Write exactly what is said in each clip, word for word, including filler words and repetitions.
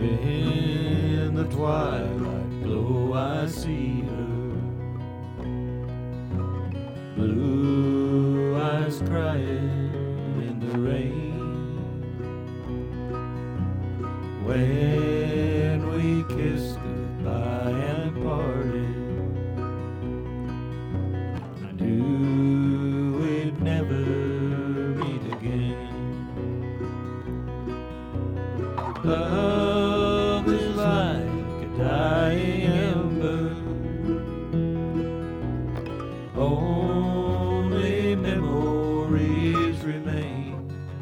In the twilight glow I see her, blue eyes crying in the rain. When we kissed goodbye and parted, I knew we'd never meet again. Love is like a dying ember, only memories remain.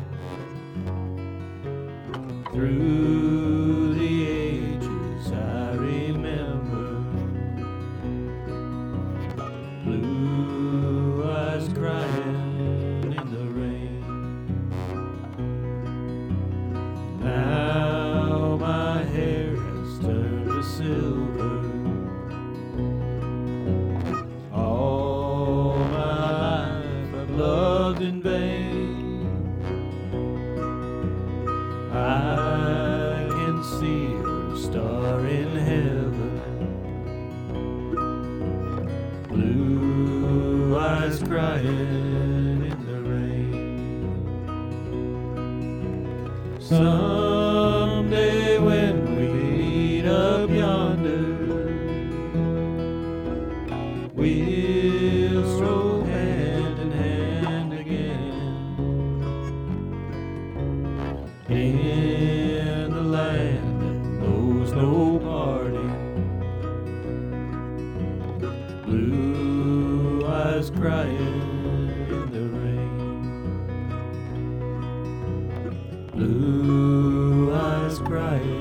Through the ages I remember, blue eyes crying in the rain. Now my hair has turned to silver, all my life I've loved in vain. I can see her star in heaven, blue eyes crying in the rain. Someday when we meet up yonder, we'll stroll hand in hand again in the land that knows no parting. Blue eyes crying in the rain. Blue eyes crying